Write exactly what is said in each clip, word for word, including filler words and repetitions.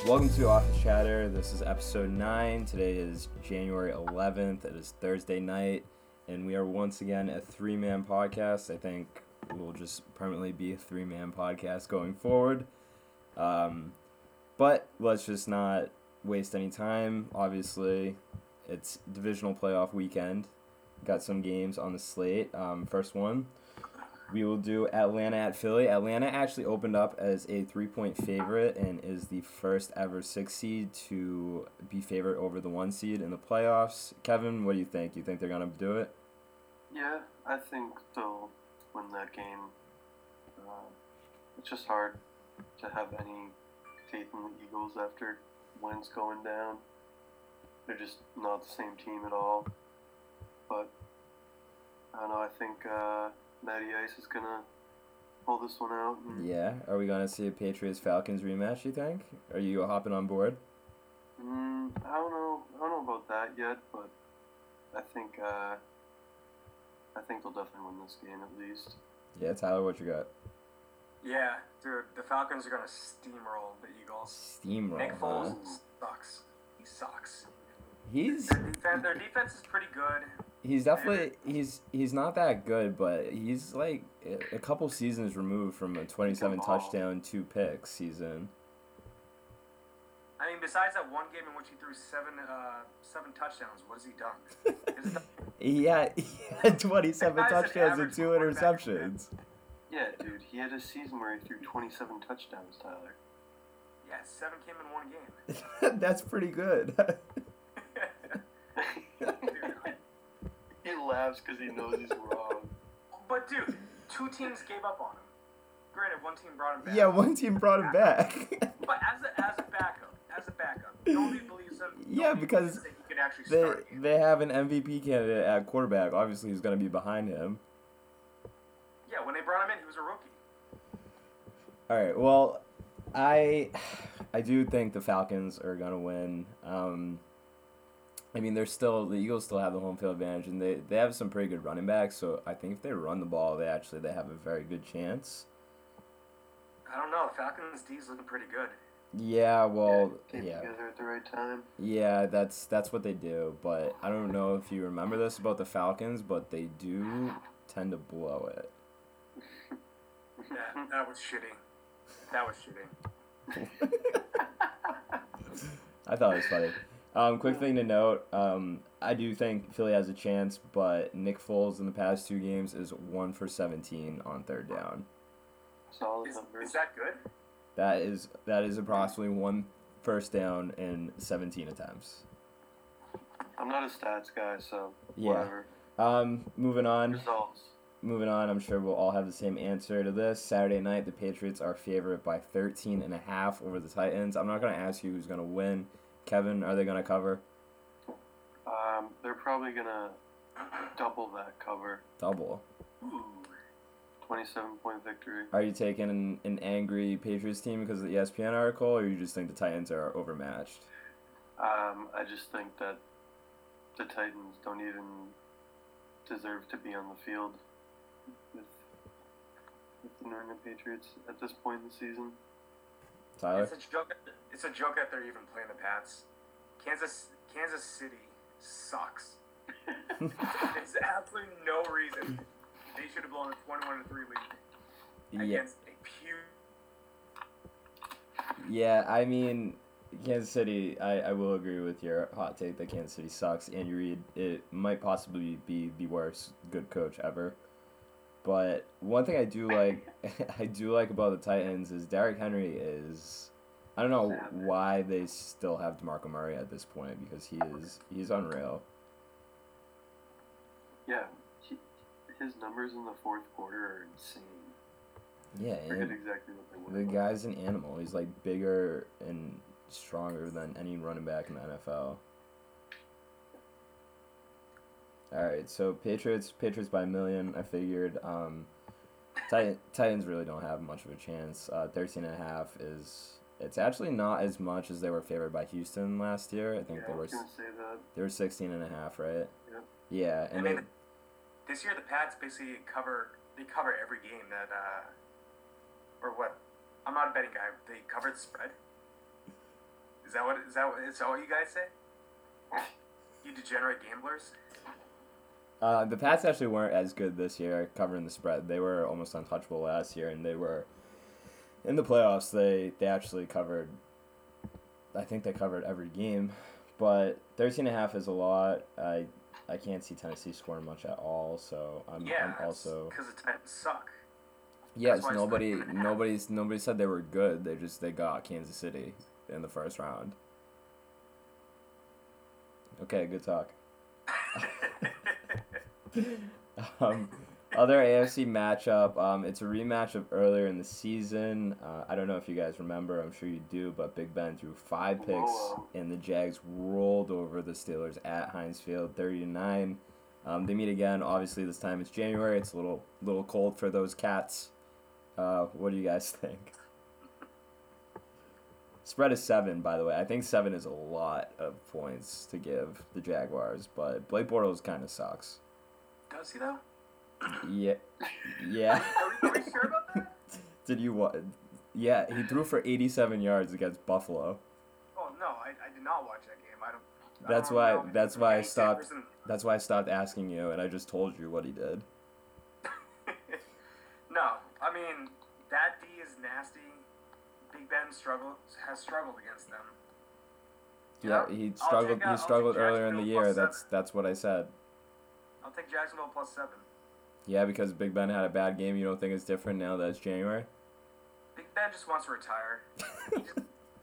Welcome to Office Chatter. This is episode nine. Today is January eleventh. It is Thursday night, and we are once again a three-man podcast. I think we'll just permanently be a three-man podcast going forward. Um, but let's just not waste any time. Obviously, it's divisional playoff weekend. Got some games on the slate. Um, first one, we will do Atlanta at Philly. Atlanta actually opened up as a three-point favorite and is the first ever six seed to be favorite over the one seed in the playoffs. Kevin, what do you think? You think they're going to do it? Yeah, I think they'll win that game. Uh, it's just hard to have any faith in the Eagles after Wentz going down. They're just not the same team at all. But, I don't know, I think uh, Matty Ice is going to pull this one out. And Yeah. Are we going to see a Patriots-Falcons rematch, you think? Are you hopping on board? Mm, I don't know. I don't know about that yet, but I think uh, I think they'll definitely win this game at least. Yeah, Tyler, what you got? Yeah, dude, the Falcons are going to steamroll the Eagles. Steamroll, Nick Foles huh? sucks. He sucks. He's Their defense, their defense is pretty good. he's definitely he's he's not that good, but he's like a a couple seasons removed from a twenty-seven He can ball. touchdown, two picks season. I mean, besides that one game in which he threw seven uh, seven touchdowns, what has he done? Has he done- He had, he had twenty-seven That guy's an touchdowns and average two quarterback, interceptions. Yeah, dude, he had a season where he threw twenty-seven touchdowns, Tyler. yeah, seven came in one game. That's pretty good. Dude, He laughs because he knows he's wrong. but dude, two teams gave up on him. Granted, one team brought him back. Yeah, one team brought him back. But as a as a backup, as a backup, nobody believes him. Yeah, Nobody because believes that he could actually they start. a game. they have an M V P candidate at quarterback. Obviously, he's going to be behind him. Yeah, when they brought him in, he was a rookie. All right. Well, I I do think the Falcons are going to win. Um, I mean, they're still the Eagles still have the home field advantage, and they, they have some pretty good running backs. So I think if they run the ball, they actually they have a very good chance. I don't know. Falcons D's looking pretty good. Yeah. Well. Came Yeah. together at the right time. Yeah. That's that's what they do. But I don't know if you remember this about the Falcons, but they do tend to blow it. Yeah, that was shitty. That was shitty. I thought it was funny. Um, quick thing to note, um, I do think Philly has a chance, but Nick Foles in the past two games is one for seventeen on third down. Solid Is, numbers. is that good? That is that is approximately one first down in seventeen attempts. I'm not a stats guy, so Yeah. whatever. Um, moving on. Results. Moving on, I'm sure we'll all have the same answer to this. Saturday night, the Patriots are favored by thirteen and a half over the Titans. I'm not going to ask you who's going to win. Kevin, are they going to cover? Um, they're probably gonna double that cover. Double. Ooh. twenty-seven point victory. Are you taking an, an angry Patriots team because of the E S P N article, or you just think the Titans are overmatched? Um, I just think that the Titans don't even deserve to be on the field with, with the New England Patriots at this point in the season. Tyler? It's a joke. That, it's a joke that they're even playing the Pats. Kansas Kansas City sucks. There's absolutely no reason they should have blown a twenty-one to three lead Yeah, against a pure. yeah. I mean, Kansas City. I, I will agree with your hot take that Kansas City sucks. Andy Reid, it might possibly be the worst good coach ever. But one thing I do like, I do like about the Titans is Derrick Henry is. I don't know why they still have DeMarco Murray at this point because he is he's unreal. Yeah, he, his numbers in the fourth quarter are insane. Yeah, I forget and exactly what they the were. guy's an animal. He's like bigger and stronger than any running back in the N F L. All right, so Patriots, Patriots by a million. I figured. Um, Titan, Titans really don't have much of a chance. Uh, thirteen and a half is. It's actually not as much as they were favored by Houston last year. I think Yeah, they I were was gonna say that. they were sixteen and a half, right? Yep. Yeah, I and mean, they, this year the Pats basically cover. They cover every game that. Uh, or what? I'm not a betting guy. They covered the spread. Is that what is that what, is that what you guys say? You degenerate gamblers. Uh, the Pats actually weren't as good this year covering the spread. They were almost untouchable last year, and they were in the playoffs. They they actually covered. I think they covered every game, but thirteen and a half is a lot. I I can't see Tennessee scoring much at all. So I'm, Yeah, I'm also because the Titans suck. yes. why it's Nobody thirteen and a half. nobody's nobody said they were good. They just they got Kansas City in the first round. Okay, good talk. um, other A F C matchup. Um, it's a rematch of earlier in the season. Uh, I don't know if you guys remember. I'm sure you do. But Big Ben threw five picks, Whoa. and the Jags rolled over the Steelers at Heinz Field, thirty to nine. Um, they meet again. Obviously, this time it's January. It's a little little cold for those cats. Uh, what do you guys think? Spread is seven, by the way. I think seven is a lot of points to give the Jaguars, but Blake Bortles kind of sucks. Does he though? Yeah, yeah. Are we, are we sure about that? Did you wa- Yeah, he threw for eighty-seven yards against Buffalo. Oh no, I, I did not watch that game. I don't. I That's don't why. know That's if why I any stopped. person- That's why I stopped asking you, and I just told you what he did. No, I mean that D is nasty. Big Ben struggled has struggled against them. You Yeah, know? he I'll struggled. take, uh, He I'll struggled take earlier in the Jacksonville year. plus That's seven. that's what I said. I'll take Jacksonville plus seven. Yeah, because Big Ben had a bad game. You don't think it's different now that it's January? Big Ben just wants to retire. He just-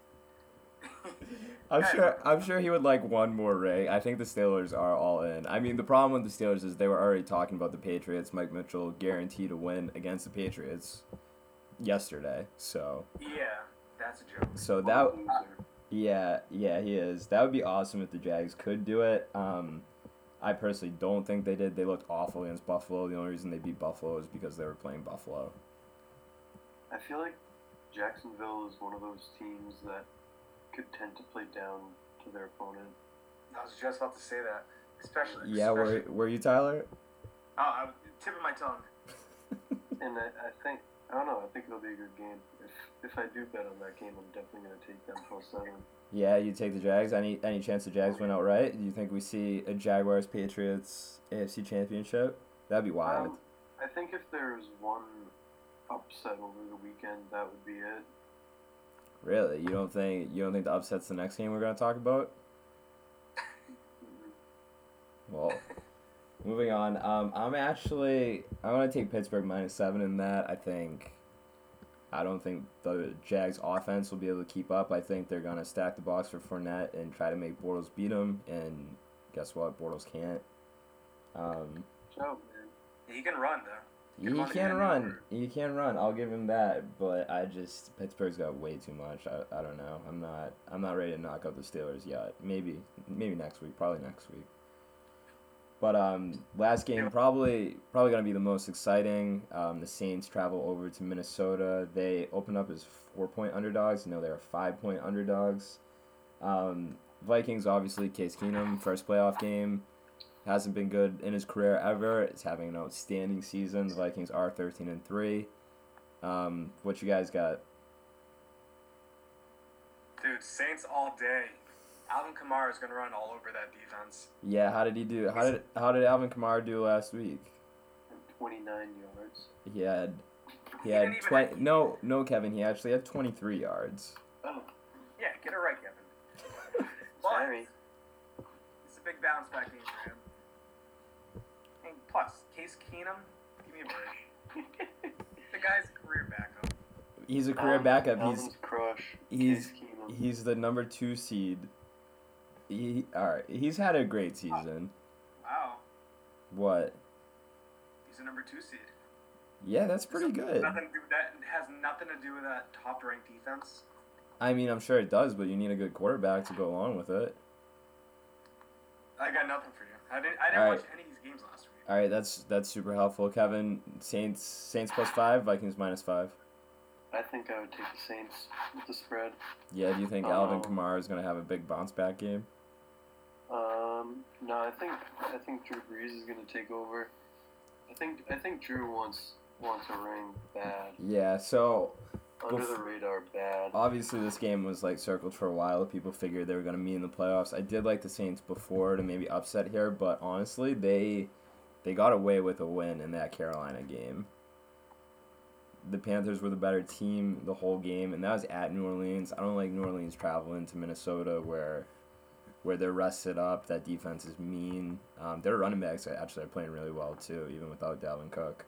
I'm Yeah. sure. I'm sure he would like one more ring. I think the Steelers are all in. I mean, the problem with the Steelers is they were already talking about the Patriots. Mike Mitchell guaranteed to win against the Patriots yesterday. So, yeah, that's a joke. so What a that loser. yeah, yeah, he is. That would be awesome if the Jags could do it. Um, I personally don't think they did. They looked awful against Buffalo. The only reason they beat Buffalo is because they were playing Buffalo. I feel like Jacksonville is one of those teams that could tend to play down to their opponent. I was just about to say that, especially. Yeah, were especially, were you Tyler? Oh, I was tipping my tongue. And I, I think, I don't know, I think it'll be a good game. If if I do bet on that game, I'm definitely going to take them plus seven. Yeah, you take the Jags. Any any chance the Jags win outright? Do you think we see a Jaguars Patriots A F C Championship? That'd be wild. Um, I think if there's one upset over the weekend, that would be it. Really? You don't think you don't think the upset's the next game we're gonna talk about? Mhm. Well, moving on. Um, I'm actually I'm gonna take Pittsburgh minus seven in that. I think I don't think the Jags offense will be able to keep up. I think they're gonna stack the box for Fournette and try to make Bortles beat him. And guess what? Bortles can't. Um, Ciao, man. He can run though. he Good luck can again. run. He can run. I'll give him that. But I just Pittsburgh's got way too much. I, I don't know. I'm not I'm not ready to knock out the Steelers yet. Maybe maybe next week. Probably next week. But um, last game probably probably gonna be the most exciting. Um, the Saints travel over to Minnesota. They open up as four point underdogs. No, they're five point underdogs. Um, Vikings obviously Case Keenum first playoff game. Hasn't been good in his career ever. Is having an outstanding season. The Vikings are thirteen and three. Um, what you guys got? Dude, Saints all day. Alvin Kamara is gonna run all over that defense. Yeah, how did he do? How did how did Alvin Kamara do last week? twenty-nine yards. He had he He had didn't even twenty. have- No, no, Kevin. He actually had twenty three yards. Oh, Yeah, get it right, Kevin. But sorry. it's a big bounce back game for him. And plus, Case Keenum, give me a break. The guy's a career backup. He's a career Um, backup. Alvin's He's crush. he's- Case Keenum. he's the number two seed. He all right. He's had a great season. Wow, What? he's a number two seed. Yeah, that's pretty good. Nothing to do with that has nothing to do with that top-ranked defense. I mean, I'm sure it does, but you need a good quarterback to go along with it. I got nothing for you. I didn't. I didn't All watch right. any of these games last week. All right, that's that's super helpful, Kevin. Saints Saints plus five, Vikings minus five. I think I would take the Saints with the spread. Yeah, do you think Alvin Um, Kamara is gonna have a big bounce back game? Um, no, I think I think Drew Brees is gonna take over. I think I think Drew wants wants a ring bad. Yeah, so Under the radar, bad. Obviously, this game was like circled for a while. People figured they were going to meet in the playoffs. I did like the Saints before to maybe upset here, but honestly, they they got away with a win in that Carolina game. The Panthers were the better team the whole game, and that was at New Orleans. I don't like New Orleans traveling to Minnesota where where they're rested up. That defense is mean. Um, their running backs are actually playing really well too, even without Dalvin Cook.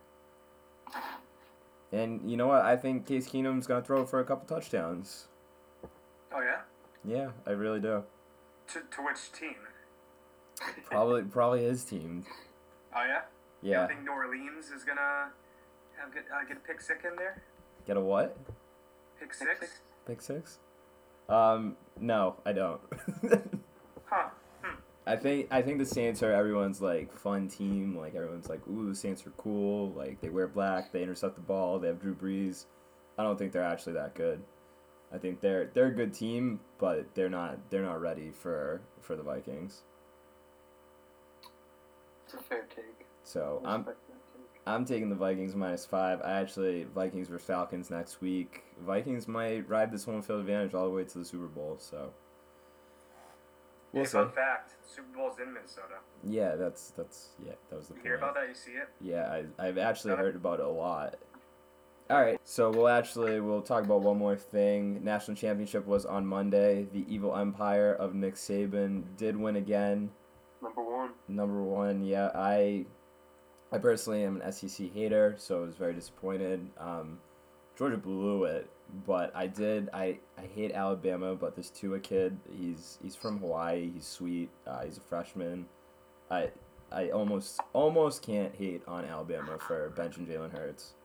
And you know what? I think Case Keenum's gonna throw for a couple touchdowns. Oh yeah. Yeah, I really do. To to which team? Probably probably his team. Oh yeah. You Yeah. don't think New Orleans is gonna have get uh, get a pick six in there? Get a what? Pick six? Pick six? Um, no, I don't. Huh. Hmm. I think I think the Saints are everyone's like fun team. Like everyone's like, ooh, the Saints are cool. Like they wear black, they intercept the ball, they have Drew Brees. I don't think they're actually that good. I think they're they're a good team, but they're not they're not ready for for the Vikings. It's a fair take. So I I'm respect that take. I'm taking the Vikings minus five. I actually Vikings versus Falcons next week. Vikings might ride this home field advantage all the way to the Super Bowl. So we'll Hey, see. fun fact: Super Bowl's in Minnesota. Yeah, that's that's yeah, that was the You point. hear about that? You see it? Yeah, I I've actually Got it. heard about it a lot. All right, so we'll actually we'll talk about one more thing. National championship was on Monday. The evil empire of Nick Saban did win again. Number one. Number one, yeah. I I personally am an S E C hater, so I was very disappointed. Um, Georgia blew it, but I did. I, I hate Alabama, but this Tua kid, he's he's from Hawaii. He's sweet. Uh, he's a freshman. I I almost almost can't hate on Alabama for benching Jalen Hurts.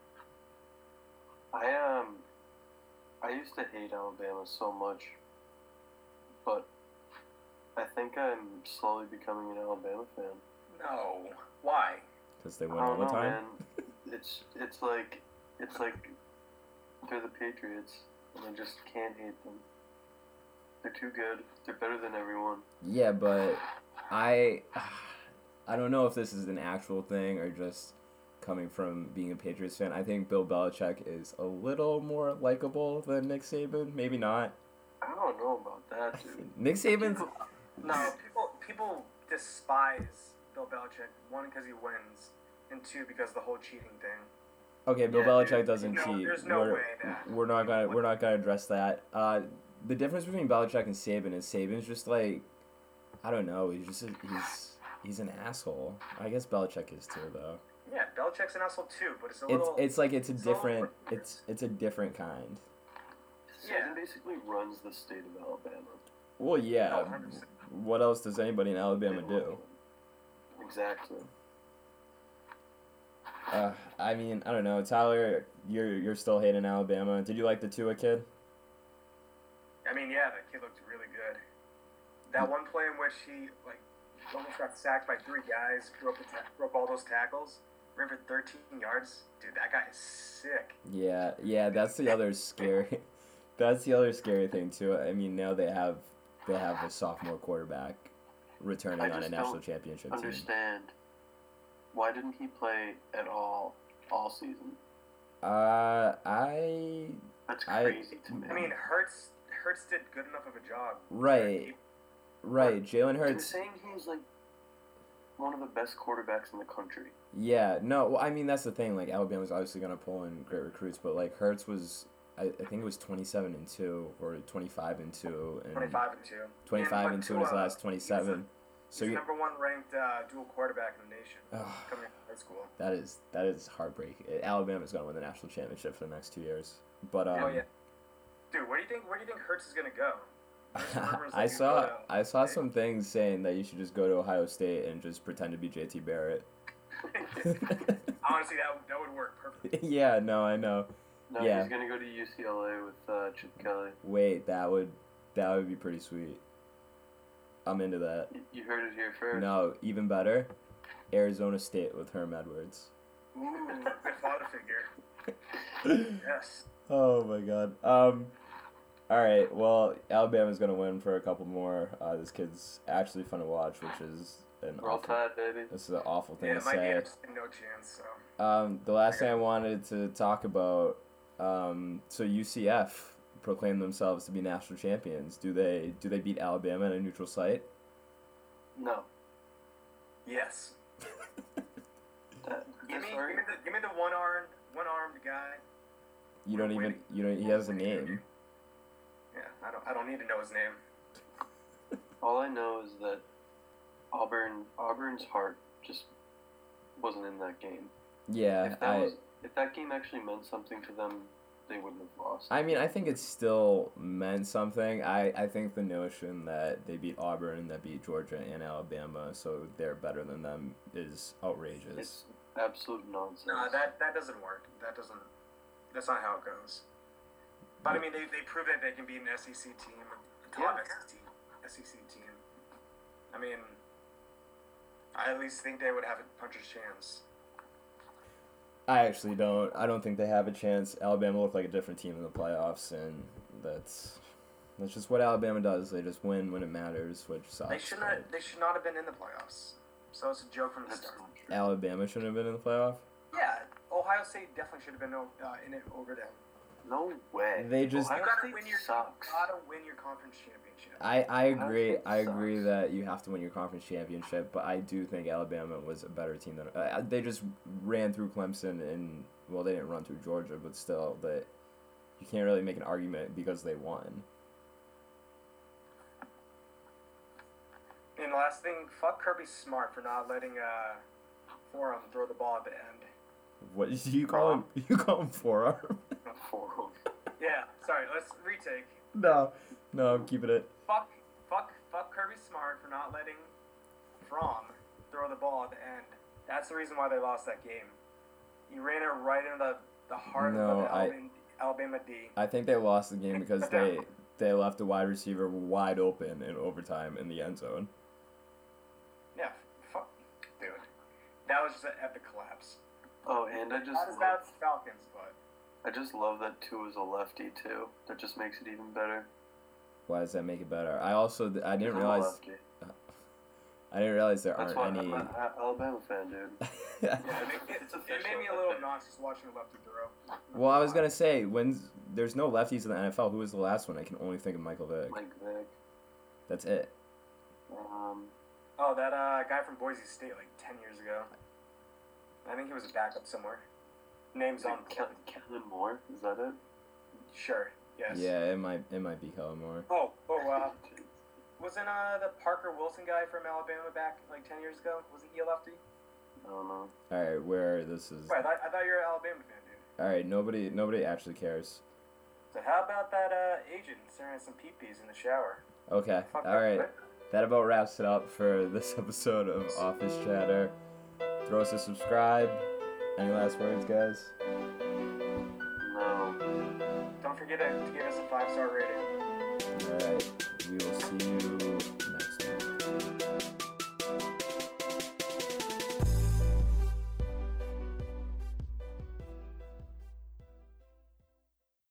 I um, I used to hate Alabama so much, but I think I'm slowly becoming an Alabama fan. No. Why? Because they I win all don't the know, time. man. It's it's like it's like they're the Patriots, and I just can't hate them. They're too good. They're better than everyone. Yeah, but I I don't know if this is an actual thing or just coming from being a Patriots fan. I think Bill Belichick is a little more likable than Nick Saban. Maybe not. I don't know about that, dude. Nick Saban's No, people people despise Bill Belichick. One, because he wins, and two, because of the whole cheating thing. okay. Bill Yeah, Belichick dude. doesn't No, cheat. there's no we're, way that- we're not gonna we're not gonna address that. Uh, the difference between Belichick and Saban is Saban's just like I don't know. He's just a, he's he's an asshole. I guess Belichick is too though. Yeah, Belichick's an asshole too, but it's a It's little. it's like it's a it's a little different weird. it's it's a different kind. Yeah. Saban basically runs the state of Alabama. Well, yeah. No, one hundred percent. What else does anybody in Alabama do? Exactly. Uh, I mean, I don't know. Tyler, you're you're still hating Alabama. Did you like the Tua kid? I mean, yeah, that kid looked really good. That one play in which he like almost got sacked by three guys, broke the ta- broke all those tackles, ran for thirteen yards. Dude, that guy is sick. Yeah, yeah. That's the other scary. That's the other scary thing too. I mean, now they have they have a sophomore quarterback returning I on a just national don't championship team. Understand. Why didn't he play at all all season? Uh, I That's I- crazy to me. I mean, Hurts Hurts did good enough of a job. right, right. Jalen I'm Hurts. saying he's like one of the best quarterbacks in the country. Yeah, no. Well, I mean, that's the thing. Like, Alabama's obviously gonna pull in great recruits, but like Hurts was, I, I think it was twenty-seven and two or twenty-five and two, and Twenty-five and two. twenty-five And, and but two in his Tua, last twenty-seven. He's So the you, number one ranked uh, dual quarterback in the nation Ugh. coming out of high school. that is that is heartbreaking. Alabama's gonna win the national championship for the next two years. But um, Oh yeah, dude, where do you think where do you think Hurts is gonna go? There's some rumors that I he's saw gonna- I saw some things saying that you should just go to Ohio State and just pretend to be J T Barrett. Honestly, that that would work perfectly. Yeah, no, I know. No, Yeah. he's gonna go to U C L A with uh, Chip Kelly. Wait, that would that would be pretty sweet. I'm into that. Y- You heard it here first. No, even better, Arizona State with Herm Edwards. Ooh, good father figure. Yes. Oh my god. Um, all right. Well, Alabama's gonna win for a couple more. Uh, this kid's actually fun to watch, which is an We're all awful. tied, baby. This is an awful thing Yeah, to it might be say. interesting, no chance. So Um, the last thing I wanted to talk about Um, so U C F proclaim themselves to be national champions. Do they do they beat Alabama at a neutral site? No. Yes. That, Give me, sorry? give me the, give me the one armed, one armed guy. You don't even you don't. He has a name. Yeah, I don't, I don't need to know his name. All I know is that Auburn, Auburn's heart just wasn't in that game. Yeah, If that I. was, if that game actually meant something to them, they wouldn't have lost. I mean, I think it still meant something. I, I think the notion that they beat Auburn, that beat Georgia and Alabama, so they're better than them, is outrageous. It's absolute nonsense. No, that that doesn't work. That doesn't. That's not how it goes. But I mean, they they prove that they can beat an S E C team, a top Yeah. S E C team. I mean, I at least think they would have a puncher's chance. I actually don't. I don't think they have a chance. Alabama looked like a different team in the playoffs, and that's that's just what Alabama does. They just win when it matters, which sucks. They should not. They should not have been in the playoffs. So it's a joke from the That's start. not true. Alabama shouldn't have been in the playoff. Yeah, Ohio State definitely should have been uh, in it over them. No way. They just- Ohio You gotta State win your. sucks. You gotta win your conference championship. I, I Ohio agree. State I agree sucks. that you have to win your conference championship, but I do think Alabama was a better team than uh, they just ran through Clemson and well, they didn't run through Georgia, but still, that you can't really make an argument because they won. And the last thing, fuck Kirby Smart for not letting uh, Forum throw the ball at the end. What do you call him? You call him forearm? Four. Yeah, sorry, let's retake. No, no, I'm keeping it. Fuck, fuck, fuck Kirby Smart for not letting Fromm throw the ball at the end. That's the reason why they lost that game. He ran it right into the, the heart No, of the I- Alabama, Alabama D. I think they lost the game because they they left the wide receiver wide open in overtime in the end zone. Yeah, fuck, dude. That was just an epic collapse. Oh, and I just Not as love, bad as the Falcons, but I just love that Tua is a lefty too. That just makes it even better. Why does that make it better? I also I didn't I'm a realize lefty. I didn't realize there That's aren't why any. I'm an Alabama fan, dude. yeah, it, it, It's it official. made me a little obnoxious watching a lefty throw. Well, I was gonna say when there's no lefties in the N F L. Who was the last one? I can only think of Michael Vick. Mike Vick. That's it. Um, Oh, that uh, guy from Boise State, like ten years ago. I think he was a backup somewhere. Name's on. Ke- Kellen Moore. Is that it? Sure. Yes. Yeah, it might it might be Kellen Moore. Oh, oh, uh, wasn't uh the Parker Wilson guy from Alabama back like ten years ago? Wasn't he a lefty? I don't know. All right, where this is. Right. I thought, I thought you were an Alabama fan, dude. All right, nobody nobody actually cares. So how about that uh agent staring at some peepees in the shower? Okay, Fuck all that, right. That about wraps it up for this episode of Office Chatter. Throw us a subscribe. Any last words, guys? No. Don't forget to, to give us a five star rating. All right.